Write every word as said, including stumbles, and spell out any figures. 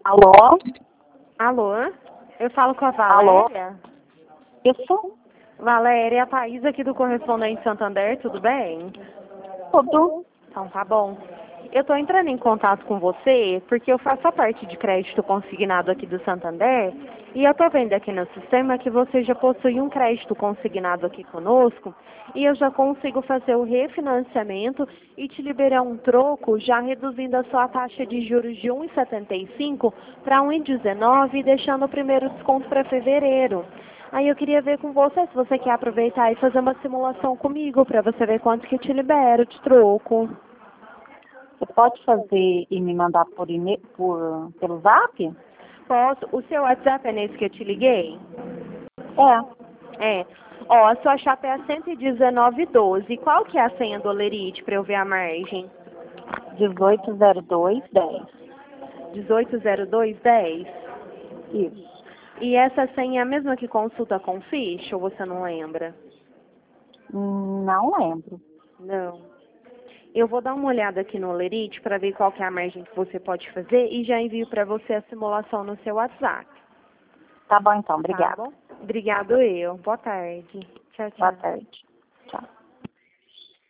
Alô? Alô? Eu falo com a Alô? Valéria? Isso? Valéria, a Thaís aqui do Correspondente Santander, tudo bem? Tudo. Então tá bom. Eu tô entrando em contato com você porque eu faço a parte de crédito consignado aqui do Santander e eu tô vendo aqui no sistema que você já possui um crédito consignado aqui conosco e eu já consigo fazer o refinanciamento e te liberar um troco já reduzindo a sua taxa de juros de um vírgula setenta e cinco para um vírgula dezenove e deixando o primeiro desconto para fevereiro. Aí eu queria ver com você se você quer aproveitar e fazer uma simulação comigo para você ver quanto que eu te libero de troco. Você pode fazer e me mandar por e-mail, por, pelo zap? Posso? O seu WhatsApp é nesse que eu te liguei? É. É. Ó, a sua chapa é a cento e dezenove doze. Qual que é a senha do Olerite para eu ver a margem? dezoito zero dois dez. dezoito zero dois dez? Isso. E essa senha é a mesma que consulta com ficha ou você não lembra? Não lembro. Não. Eu vou dar uma olhada aqui no Olerite para ver qual que é a margem que você pode fazer e já envio para você a simulação no seu WhatsApp. Tá bom então, Tá obrigada. bom? Obrigado eu. Boa tarde. Tchau, tchau. Boa tarde. Tchau.